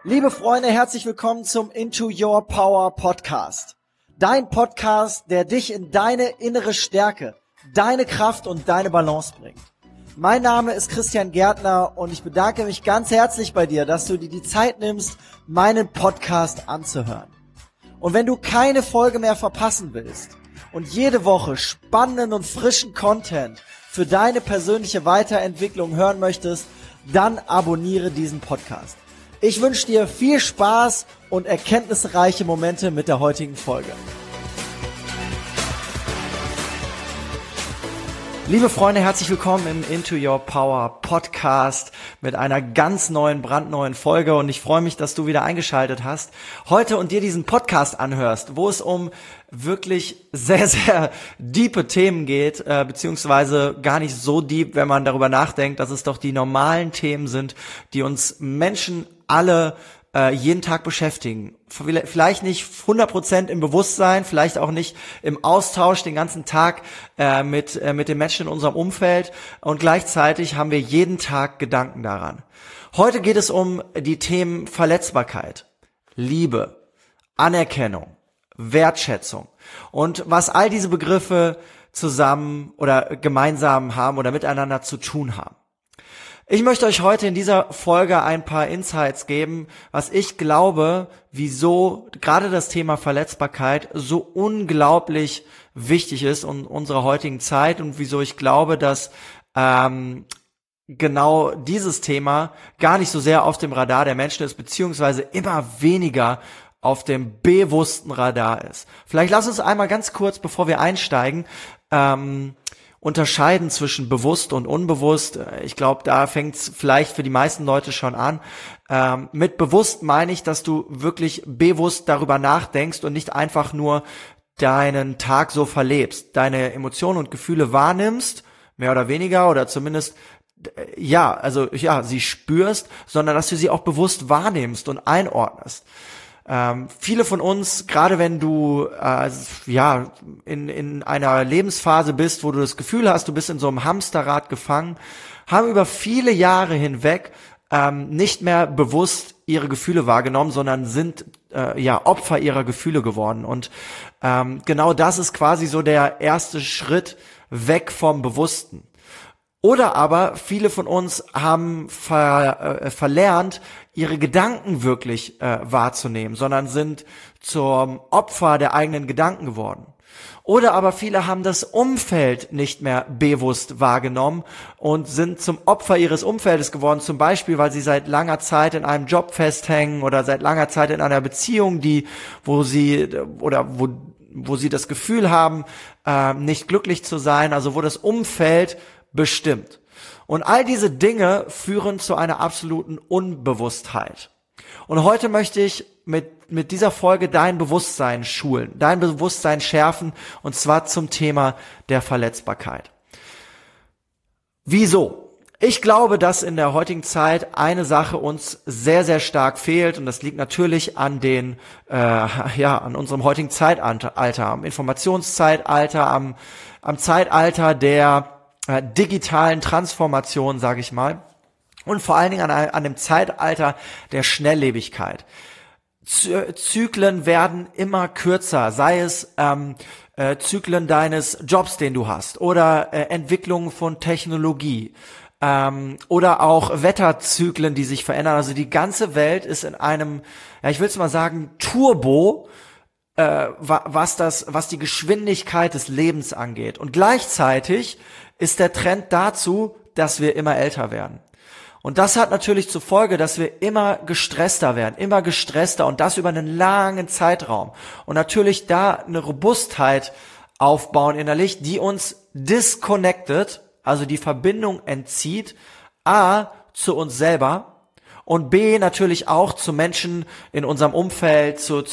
Liebe Freunde, herzlich willkommen zum Into Your Power Podcast. Dein Podcast, der dich in deine innere Stärke, deine Kraft und deine Balance bringt. Mein Name ist Christian Gärtner und ich bedanke mich ganz herzlich bei dir, dass du dir die Zeit nimmst, meinen Podcast anzuhören. Und wenn du keine Folge mehr verpassen willst und jede Woche spannenden und frischen Content für deine persönliche Weiterentwicklung hören möchtest, dann abonniere diesen Podcast. Ich wünsche dir viel Spaß und erkenntnisreiche Momente mit der heutigen Folge. Liebe Freunde, herzlich willkommen im Into Your Power Podcast mit einer ganz neuen, brandneuen Folge und ich freue mich, dass du wieder eingeschaltet hast heute und dir diesen Podcast anhörst, wo es um wirklich sehr, sehr diepe Themen geht, beziehungsweise gar nicht so deep, wenn man darüber nachdenkt, dass es doch die normalen Themen sind, die uns Menschen alle jeden Tag beschäftigen. Vielleicht nicht 100% im Bewusstsein, vielleicht auch nicht im Austausch den ganzen Tag mit den Menschen in unserem Umfeld und gleichzeitig haben wir jeden Tag Gedanken daran. Heute geht es um die Themen Verletzbarkeit, Liebe, Anerkennung, Wertschätzung und was all diese Begriffe zusammen oder gemeinsam haben oder miteinander zu tun haben. Ich möchte euch heute in dieser Folge ein paar Insights geben, was ich glaube, wieso gerade das Thema Verletzbarkeit so unglaublich wichtig ist in unserer heutigen Zeit und wieso ich glaube, dass genau dieses Thema gar nicht so sehr auf dem Radar der Menschen ist, beziehungsweise immer weniger auf dem bewussten Radar ist. Vielleicht lass uns einmal ganz kurz, bevor wir einsteigen, unterscheiden zwischen bewusst und unbewusst. Ich glaube, da fängt es vielleicht für die meisten Leute schon an. Mit bewusst meine ich, dass du wirklich bewusst darüber nachdenkst und nicht einfach nur deinen Tag so verlebst, deine Emotionen und Gefühle wahrnimmst, mehr oder weniger, oder zumindest sie spürst, sondern dass du sie auch bewusst wahrnimmst und einordnest. Viele von uns, gerade wenn du in einer Lebensphase bist, wo du das Gefühl hast, du bist in so einem Hamsterrad gefangen, haben über viele Jahre hinweg nicht mehr bewusst ihre Gefühle wahrgenommen, sondern sind Opfer ihrer Gefühle geworden. Und genau das ist quasi so der erste Schritt weg vom Bewussten. Oder aber viele von uns haben verlernt, ihre Gedanken wirklich wahrzunehmen, sondern sind zum Opfer der eigenen Gedanken geworden. Oder aber viele haben das Umfeld nicht mehr bewusst wahrgenommen und sind zum Opfer ihres Umfeldes geworden, zum Beispiel, weil sie seit langer Zeit in einem Job festhängen oder seit langer Zeit in einer Beziehung, wo sie das Gefühl haben, nicht glücklich zu sein, also wo das Umfeld bestimmt. Und all diese Dinge führen zu einer absoluten Unbewusstheit. Und heute möchte ich mit dieser Folge dein Bewusstsein schulen, dein Bewusstsein schärfen, und zwar zum Thema der Verletzbarkeit. Wieso? Ich glaube, dass in der heutigen Zeit eine Sache uns sehr, sehr stark fehlt, und das liegt natürlich an an unserem heutigen Zeitalter, am Informationszeitalter, am Zeitalter der digitalen Transformation, sage ich mal, und vor allen Dingen an dem Zeitalter der Schnelllebigkeit. Zyklen werden immer kürzer, sei es Zyklen deines Jobs, den du hast, oder Entwicklung von Technologie, oder auch Wetterzyklen, die sich verändern. Also die ganze Welt ist in einem, ich will es mal sagen, Turbo, was die Geschwindigkeit des Lebens angeht. Und gleichzeitig ist der Trend dazu, dass wir immer älter werden. Und das hat natürlich zur Folge, dass wir immer gestresster werden, und das über einen langen Zeitraum. Und natürlich da eine Robustheit aufbauen innerlich, die uns disconnected, also die Verbindung entzieht, A, zu uns selber, und B, natürlich auch zu Menschen in unserem Umfeld, zur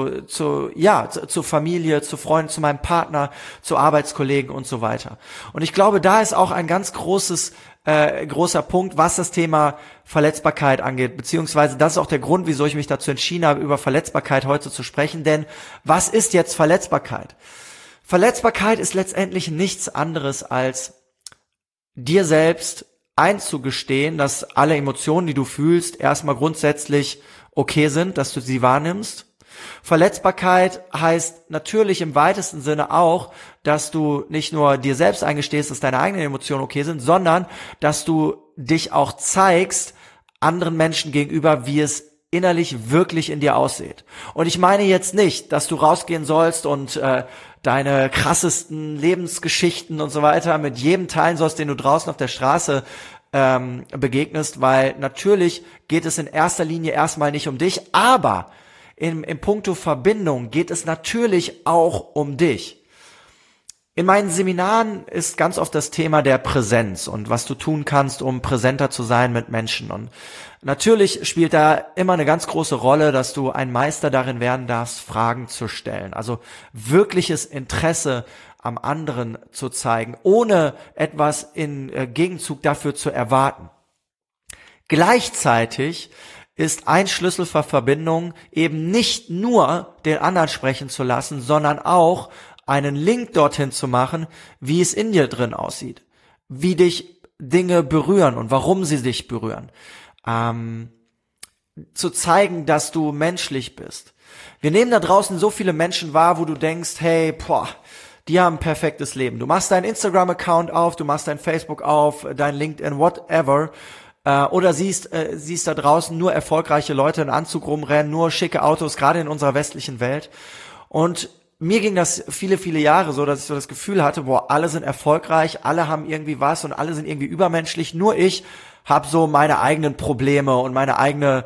Familie, zu Freunden, zu meinem Partner, zu Arbeitskollegen und so weiter. Und ich glaube, da ist auch ein ganz großer Punkt, was das Thema Verletzbarkeit angeht, beziehungsweise das ist auch der Grund, wieso ich mich dazu entschieden habe, über Verletzbarkeit heute zu sprechen. Denn was ist jetzt Verletzbarkeit? Verletzbarkeit ist letztendlich nichts anderes als dir selbst einzugestehen, dass alle Emotionen, die du fühlst, erstmal grundsätzlich okay sind, dass du sie wahrnimmst. Verletzbarkeit heißt natürlich im weitesten Sinne auch, dass du nicht nur dir selbst eingestehst, dass deine eigenen Emotionen okay sind, sondern dass du dich auch zeigst anderen Menschen gegenüber, wie es innerlich wirklich in dir aussieht. Und ich meine jetzt nicht, dass du rausgehen sollst und deine krassesten Lebensgeschichten und so weiter mit jedem teilen sollst, den du draußen auf der Straße begegnest, weil natürlich geht es in erster Linie erstmal nicht um dich, aber im Punkto Verbindung geht es natürlich auch um dich. In meinen Seminaren ist ganz oft das Thema der Präsenz und was du tun kannst, um präsenter zu sein mit Menschen. Und natürlich spielt da immer eine ganz große Rolle, dass du ein Meister darin werden darfst, Fragen zu stellen. Also wirkliches Interesse am anderen zu zeigen, ohne etwas in Gegenzug dafür zu erwarten. Gleichzeitig ist ein Schlüssel für Verbindung eben nicht nur den anderen sprechen zu lassen, sondern auch einen Link dorthin zu machen, wie es in dir drin aussieht, wie dich Dinge berühren und warum sie dich berühren, zu zeigen, dass du menschlich bist. Wir nehmen da draußen so viele Menschen wahr, wo du denkst, hey, die haben ein perfektes Leben. Du machst deinen Instagram-Account auf, du machst dein Facebook auf, dein LinkedIn, whatever, oder siehst da draußen nur erfolgreiche Leute in Anzug rumrennen, nur schicke Autos, gerade in unserer westlichen Welt. Und mir ging das viele, viele Jahre so, dass ich so das Gefühl hatte, alle sind erfolgreich, alle haben irgendwie was und alle sind irgendwie übermenschlich. Nur ich habe so meine eigenen Probleme und meine eigenen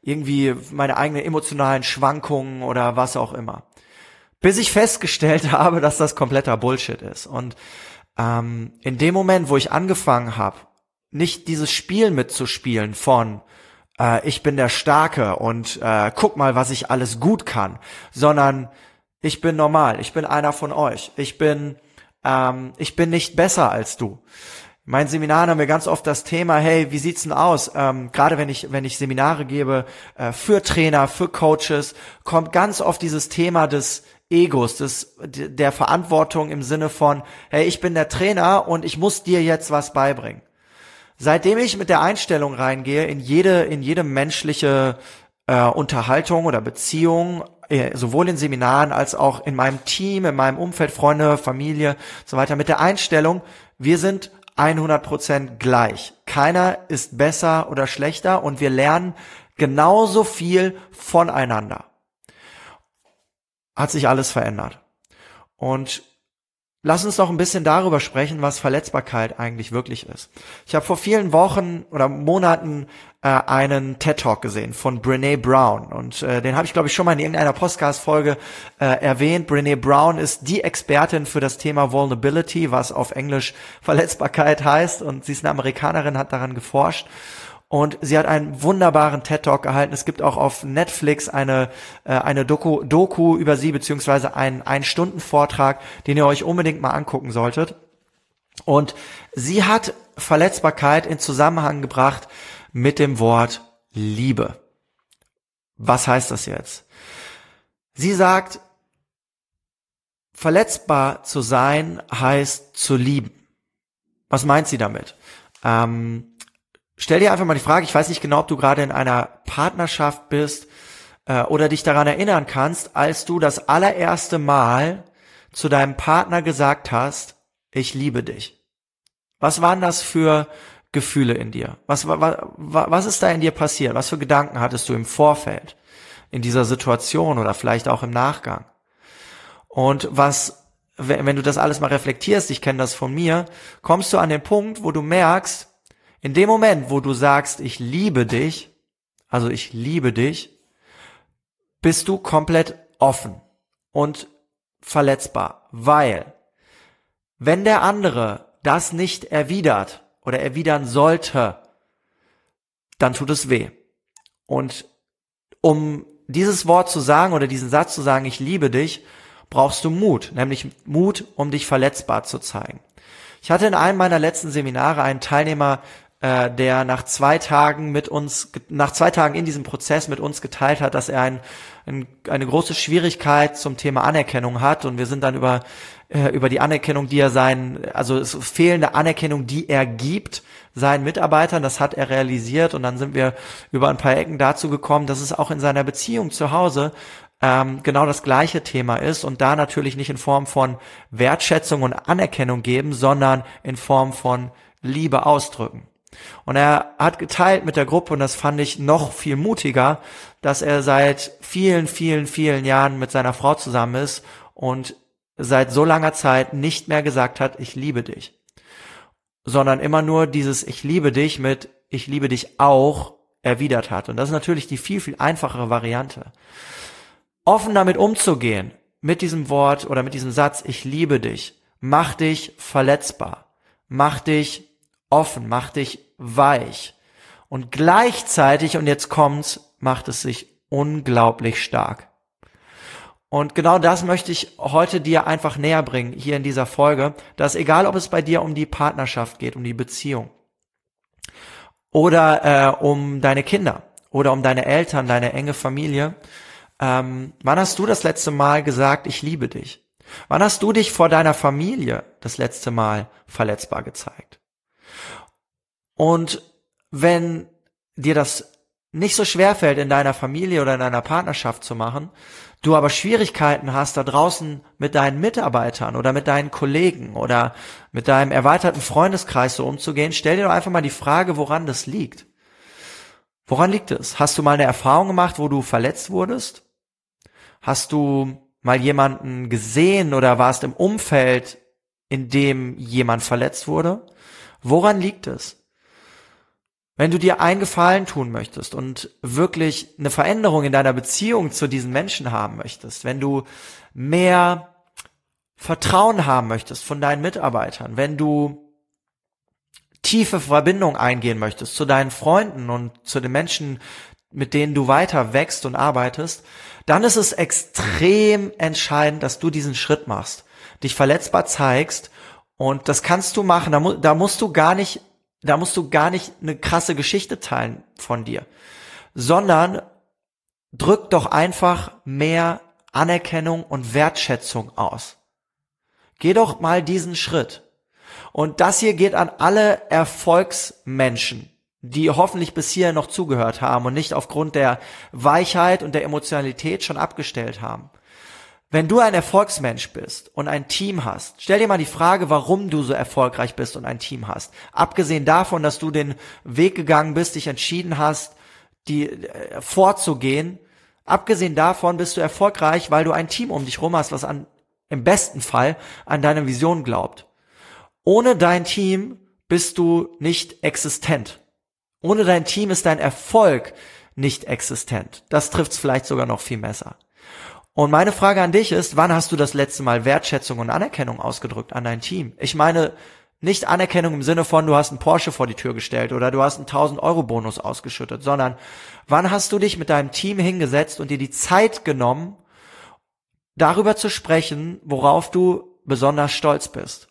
emotionalen Schwankungen oder was auch immer. Bis ich festgestellt habe, dass das kompletter Bullshit ist. Und in dem Moment, wo ich angefangen habe, nicht dieses Spiel mitzuspielen von ich bin der Starke und guck mal, was ich alles gut kann, sondern ich bin normal, ich bin einer von euch, ich bin nicht besser als du. In meinen Seminaren haben wir ganz oft das Thema, hey, wie sieht's denn aus? Gerade wenn ich Seminare gebe für Trainer, für Coaches, kommt ganz oft dieses Thema des Egos, der Verantwortung im Sinne von, hey, ich bin der Trainer und ich muss dir jetzt was beibringen. Seitdem ich mit der Einstellung reingehe in jede menschliche Unterhaltung oder Beziehung, sowohl in Seminaren als auch in meinem Team, in meinem Umfeld, Freunde, Familie und so weiter, mit der Einstellung, wir sind 100% gleich. Keiner ist besser oder schlechter und wir lernen genauso viel voneinander. Hat sich alles verändert. Und lass uns noch ein bisschen darüber sprechen, was Verletzbarkeit eigentlich wirklich ist. Ich habe vor vielen Wochen oder Monaten einen TED-Talk gesehen von Brené Brown und den habe ich, glaube ich, schon mal in irgendeiner Podcast-Folge erwähnt. Brené Brown ist die Expertin für das Thema Vulnerability, was auf Englisch Verletzbarkeit heißt, und sie ist eine Amerikanerin, hat daran geforscht. Und sie hat einen wunderbaren TED-Talk gehalten. Es gibt auch auf Netflix eine Doku über sie, beziehungsweise einen 1-Stunden-Vortrag, den ihr euch unbedingt mal angucken solltet. Und sie hat Verletzbarkeit in Zusammenhang gebracht mit dem Wort Liebe. Was heißt das jetzt? Sie sagt, verletzbar zu sein heißt zu lieben. Was meint sie damit? Stell dir einfach mal die Frage, ich weiß nicht genau, ob du gerade in einer Partnerschaft bist oder dich daran erinnern kannst, als du das allererste Mal zu deinem Partner gesagt hast, ich liebe dich. Was waren das für Gefühle in dir? Was ist da in dir passiert? Was für Gedanken hattest du im Vorfeld in dieser Situation oder vielleicht auch im Nachgang? Und wenn du das alles mal reflektierst, ich kenne das von mir, kommst du an den Punkt, wo du merkst, in dem Moment, wo du sagst, ich liebe dich, bist du komplett offen und verletzbar, weil wenn der andere das nicht erwidert oder erwidern sollte, dann tut es weh. Und um dieses Wort zu sagen oder diesen Satz zu sagen, ich liebe dich, brauchst du Mut, nämlich Mut, um dich verletzbar zu zeigen. Ich hatte in einem meiner letzten Seminare einen Teilnehmer, der nach 2 Tagen in diesem Prozess mit uns geteilt hat, dass er eine große Schwierigkeit zum Thema Anerkennung hat, und wir sind dann über über die Anerkennung, die er also fehlende Anerkennung, die er gibt seinen Mitarbeitern, das hat er realisiert und dann sind wir über ein paar Ecken dazu gekommen, dass es auch in seiner Beziehung zu Hause genau das gleiche Thema ist und da natürlich nicht in Form von Wertschätzung und Anerkennung geben, sondern in Form von Liebe ausdrücken. Und er hat geteilt mit der Gruppe, und das fand ich noch viel mutiger, dass er seit vielen, vielen, vielen Jahren mit seiner Frau zusammen ist und seit so langer Zeit nicht mehr gesagt hat, ich liebe dich, sondern immer nur dieses ich liebe dich mit ich liebe dich auch erwidert hat. Und das ist natürlich die viel, viel einfachere Variante. Offen damit umzugehen, mit diesem Wort oder mit diesem Satz, ich liebe dich, mach dich verletzbar, mach dich offen, mach dich weich. Und gleichzeitig, und jetzt kommt's, macht es sich unglaublich stark. Und genau das möchte ich heute dir einfach näher bringen, hier in dieser Folge, dass egal, ob es bei dir um die Partnerschaft geht, um die Beziehung oder um deine Kinder oder um deine Eltern, deine enge Familie, wann hast du das letzte Mal gesagt, ich liebe dich? Wann hast du dich vor deiner Familie das letzte Mal verletzbar gezeigt? Und wenn dir das nicht so schwer fällt, in deiner Familie oder in deiner Partnerschaft zu machen, du aber Schwierigkeiten hast, da draußen mit deinen Mitarbeitern oder mit deinen Kollegen oder mit deinem erweiterten Freundeskreis so umzugehen, stell dir doch einfach mal die Frage, woran das liegt. Woran liegt es? Hast du mal eine Erfahrung gemacht, wo du verletzt wurdest? Hast du mal jemanden gesehen oder warst im Umfeld, in dem jemand verletzt wurde? Woran liegt es? Wenn du dir einen Gefallen tun möchtest und wirklich eine Veränderung in deiner Beziehung zu diesen Menschen haben möchtest, wenn du mehr Vertrauen haben möchtest von deinen Mitarbeitern, wenn du tiefe Verbindung eingehen möchtest zu deinen Freunden und zu den Menschen, mit denen du weiter wächst und arbeitest, dann ist es extrem entscheidend, dass du diesen Schritt machst, dich verletzbar zeigst, und das kannst du machen, da musst du gar nicht eine krasse Geschichte teilen von dir, sondern drück doch einfach mehr Anerkennung und Wertschätzung aus. Geh doch mal diesen Schritt. Und das hier geht an alle Erfolgsmenschen, die hoffentlich bis hierhin noch zugehört haben und nicht aufgrund der Weichheit und der Emotionalität schon abgestellt haben. Wenn du ein Erfolgsmensch bist und ein Team hast, stell dir mal die Frage, warum du so erfolgreich bist und ein Team hast. Abgesehen davon, dass du den Weg gegangen bist, dich entschieden hast, vorzugehen, abgesehen davon bist du erfolgreich, weil du ein Team um dich rum hast, was im besten Fall an deine Vision glaubt. Ohne dein Team bist du nicht existent. Ohne dein Team ist dein Erfolg nicht existent. Das trifft's vielleicht sogar noch viel besser. Und meine Frage an dich ist, wann hast du das letzte Mal Wertschätzung und Anerkennung ausgedrückt an dein Team? Ich meine nicht Anerkennung im Sinne von, du hast einen Porsche vor die Tür gestellt oder du hast einen 1000-Euro-Bonus ausgeschüttet, sondern wann hast du dich mit deinem Team hingesetzt und dir die Zeit genommen, darüber zu sprechen, worauf du besonders stolz bist?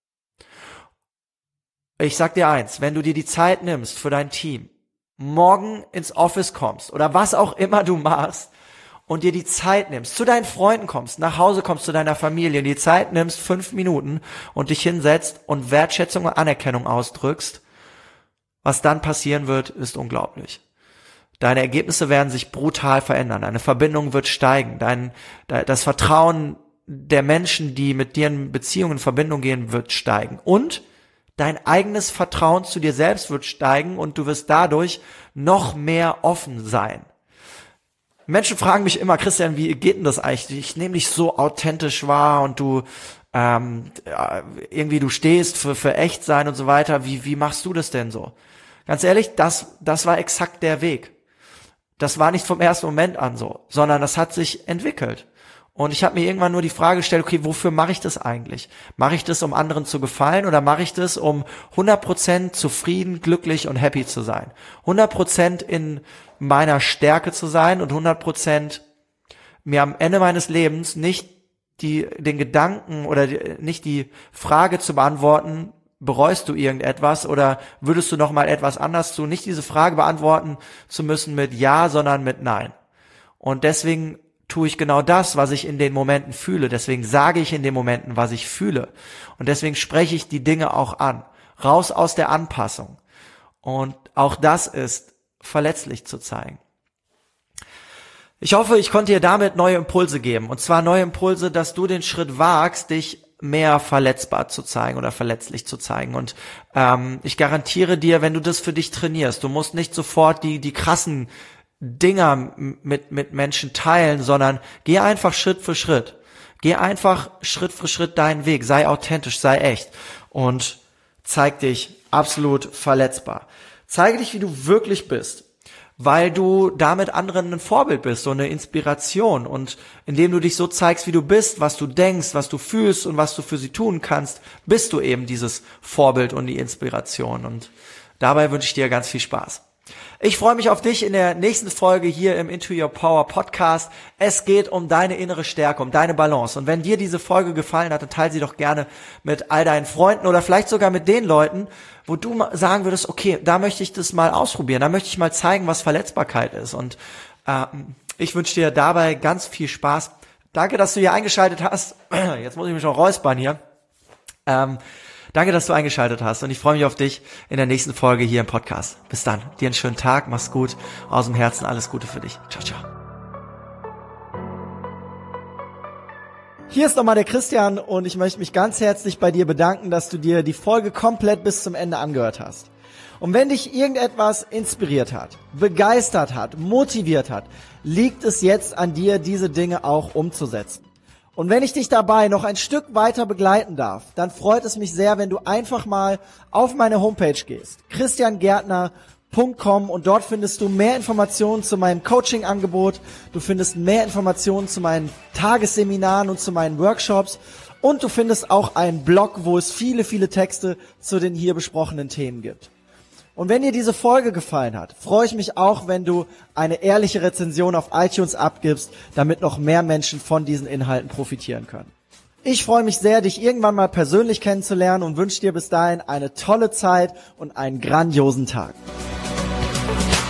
Ich sag dir eins, wenn du dir die Zeit nimmst für dein Team, morgen ins Office kommst oder was auch immer du machst, und dir die Zeit nimmst, zu deinen Freunden kommst, nach Hause kommst, zu deiner Familie, die Zeit nimmst, 5 Minuten und dich hinsetzt und Wertschätzung und Anerkennung ausdrückst, was dann passieren wird, ist unglaublich. Deine Ergebnisse werden sich brutal verändern, deine Verbindung wird steigen, das Vertrauen der Menschen, die mit dir in Beziehungen in Verbindung gehen, wird steigen und dein eigenes Vertrauen zu dir selbst wird steigen und du wirst dadurch noch mehr offen sein. Menschen fragen mich immer, Christian, wie geht denn das eigentlich? Ich nehme dich so authentisch wahr und du irgendwie du stehst für echt sein und so weiter. Wie machst du das denn so? Ganz ehrlich, das war exakt der Weg. Das war nicht vom ersten Moment an so, sondern das hat sich entwickelt. Und ich habe mir irgendwann nur die Frage gestellt, okay, wofür mache ich das eigentlich? Mache ich das, um anderen zu gefallen oder mache ich das, um 100% zufrieden, glücklich und happy zu sein? 100% in meiner Stärke zu sein und 100% mir am Ende meines Lebens nicht den Gedanken oder nicht die Frage zu beantworten, bereust du irgendetwas oder würdest du noch mal etwas anders tun? Nicht diese Frage beantworten zu müssen mit Ja, sondern mit Nein. Und deswegen tue ich genau das, was ich in den Momenten fühle. Deswegen sage ich in den Momenten, was ich fühle. Und deswegen spreche ich die Dinge auch an. Raus aus der Anpassung. Und auch das ist verletzlich zu zeigen. Ich hoffe, ich konnte dir damit neue Impulse geben. Und zwar neue Impulse, dass du den Schritt wagst, dich mehr verletzbar zu zeigen oder verletzlich zu zeigen. Und ich garantiere dir, wenn du das für dich trainierst, du musst nicht sofort die krassen Dinger mit Menschen teilen, sondern geh einfach Schritt für Schritt. Geh einfach Schritt für Schritt deinen Weg. Sei authentisch, sei echt. Und zeig dich absolut verletzbar. Zeige dich, wie du wirklich bist. Weil du damit anderen ein Vorbild bist, so eine Inspiration, und indem du dich so zeigst, wie du bist, was du denkst, was du fühlst und was du für sie tun kannst, bist du eben dieses Vorbild und die Inspiration, und dabei wünsche ich dir ganz viel Spaß. Ich freue mich auf dich in der nächsten Folge hier im Into Your Power Podcast. Es geht um deine innere Stärke, um deine Balance. Und wenn dir diese Folge gefallen hat, dann teile sie doch gerne mit all deinen Freunden oder vielleicht sogar mit den Leuten, wo du sagen würdest, okay, da möchte ich das mal ausprobieren, da möchte ich mal zeigen, was Verletzbarkeit ist. Und ich wünsche dir dabei ganz viel Spaß. Danke, dass du hier eingeschaltet hast. Jetzt muss ich mich noch räuspern hier. Danke, dass du eingeschaltet hast, und ich freue mich auf dich in der nächsten Folge hier im Podcast. Bis dann. Dir einen schönen Tag. Mach's gut. Aus dem Herzen alles Gute für dich. Ciao, ciao. Hier ist nochmal der Christian, und ich möchte mich ganz herzlich bei dir bedanken, dass du dir die Folge komplett bis zum Ende angehört hast. Und wenn dich irgendetwas inspiriert hat, begeistert hat, motiviert hat, liegt es jetzt an dir, diese Dinge auch umzusetzen. Und wenn ich dich dabei noch ein Stück weiter begleiten darf, dann freut es mich sehr, wenn du einfach mal auf meine Homepage gehst, christiangärtner.com, und dort findest du mehr Informationen zu meinem Coaching-Angebot, du findest mehr Informationen zu meinen Tagesseminaren und zu meinen Workshops, und du findest auch einen Blog, wo es viele, viele Texte zu den hier besprochenen Themen gibt. Und wenn dir diese Folge gefallen hat, freue ich mich auch, wenn du eine ehrliche Rezension auf iTunes abgibst, damit noch mehr Menschen von diesen Inhalten profitieren können. Ich freue mich sehr, dich irgendwann mal persönlich kennenzulernen, und wünsche dir bis dahin eine tolle Zeit und einen grandiosen Tag.